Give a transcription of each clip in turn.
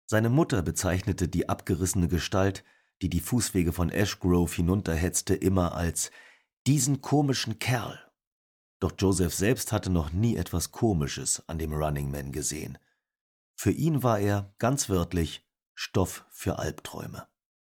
Seine Mutter bezeichnete die abgerissene Gestalt, die die Fußwege von Ash Grove hinunterhetzte, immer als »diesen komischen Kerl«. Doch Joseph selbst hatte noch nie etwas Komisches an dem Running Man gesehen. Für ihn war er, ganz wörtlich, Stoff für Albträume.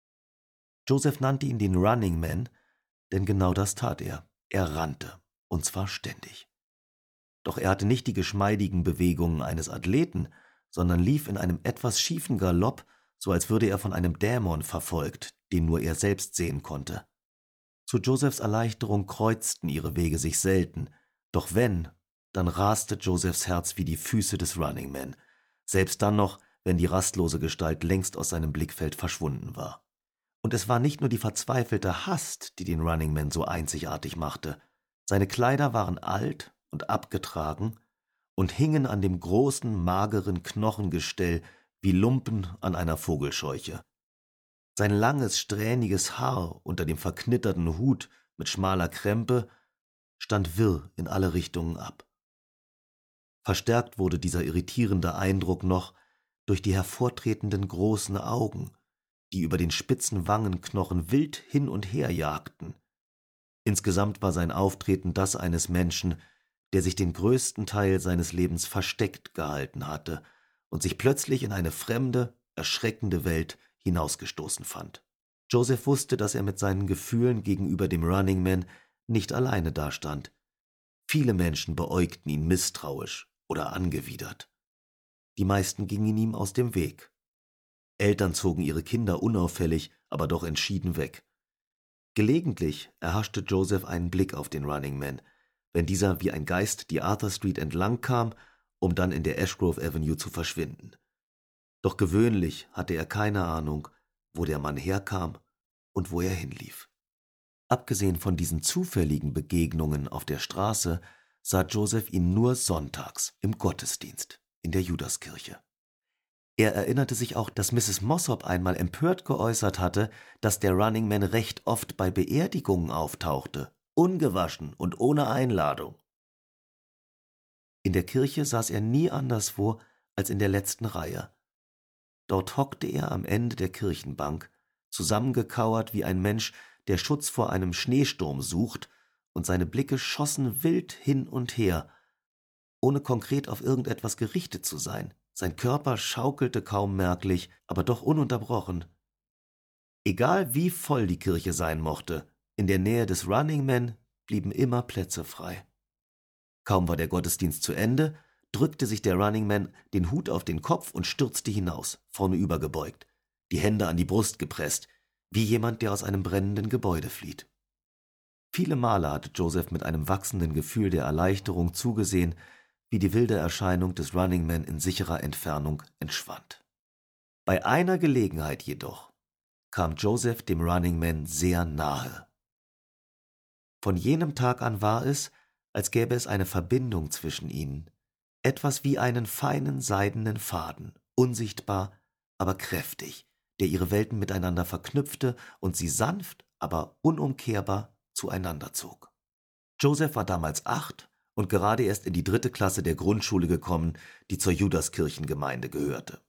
Joseph nannte ihn den Running Man, denn genau das tat er. Er rannte, und zwar ständig. Doch er hatte nicht die geschmeidigen Bewegungen eines Athleten, sondern lief in einem etwas schiefen Galopp, so als würde er von einem Dämon verfolgt, den nur er selbst sehen konnte. Zu Josephs Erleichterung kreuzten ihre Wege sich selten, doch wenn, dann raste Josephs Herz wie die Füße des Running Man, selbst dann noch, wenn die rastlose Gestalt längst aus seinem Blickfeld verschwunden war. Und es war nicht nur die verzweifelte Hast, die den Running Man so einzigartig machte. Seine Kleider waren alt und abgetragen und hingen an dem großen, mageren Knochengestell wie Lumpen an einer Vogelscheuche. Sein langes, strähniges Haar unter dem verknitterten Hut mit schmaler Krempe stand wirr in alle Richtungen ab. Verstärkt wurde dieser irritierende Eindruck noch durch die hervortretenden großen Augen, die über den spitzen Wangenknochen wild hin und her jagten. Insgesamt war sein Auftreten das eines Menschen, der sich den größten Teil seines Lebens versteckt gehalten hatte und sich plötzlich in eine fremde, erschreckende Welt hinausgestoßen fand. Joseph wusste, dass er mit seinen Gefühlen gegenüber dem Running Man nicht alleine dastand. Viele Menschen beäugten ihn misstrauisch oder angewidert. Die meisten gingen ihm aus dem Weg. Eltern zogen ihre Kinder unauffällig, aber doch entschieden weg. Gelegentlich erhaschte Joseph einen Blick auf den Running Man, wenn dieser wie ein Geist die Arthur Street entlang kam, um dann in der Ashgrove Avenue zu verschwinden. Doch gewöhnlich hatte er keine Ahnung, wo der Mann herkam und wo er hinlief. Abgesehen von diesen zufälligen Begegnungen auf der Straße sah Joseph ihn nur sonntags im Gottesdienst in der Judaskirche. Er erinnerte sich auch, dass Mrs. Mossop einmal empört geäußert hatte, dass der Running Man recht oft bei Beerdigungen auftauchte, ungewaschen und ohne Einladung. In der Kirche saß er nie anderswo als in der letzten Reihe. Dort hockte er am Ende der Kirchenbank, zusammengekauert wie ein Mensch, der Schutz vor einem Schneesturm sucht, und seine Blicke schossen wild hin und her, ohne konkret auf irgendetwas gerichtet zu sein. Sein Körper schaukelte kaum merklich, aber doch ununterbrochen. Egal wie voll die Kirche sein mochte, in der Nähe des Running Man blieben immer Plätze frei. Kaum war der Gottesdienst zu Ende, drückte sich der Running Man den Hut auf den Kopf und stürzte hinaus, vornüber gebeugt, die Hände an die Brust gepresst, wie jemand, der aus einem brennenden Gebäude flieht. Viele Male hatte Joseph mit einem wachsenden Gefühl der Erleichterung zugesehen, wie die wilde Erscheinung des Running Man in sicherer Entfernung entschwand. Bei einer Gelegenheit jedoch kam Joseph dem Running Man sehr nahe. Von jenem Tag an war es, als gäbe es eine Verbindung zwischen ihnen, etwas wie einen feinen seidenen Faden, unsichtbar, aber kräftig, der ihre Welten miteinander verknüpfte und sie sanft, aber unumkehrbar zueinander zog. Joseph war damals 8 und gerade erst in die 3. Klasse der Grundschule gekommen, die zur Judaskirchengemeinde gehörte.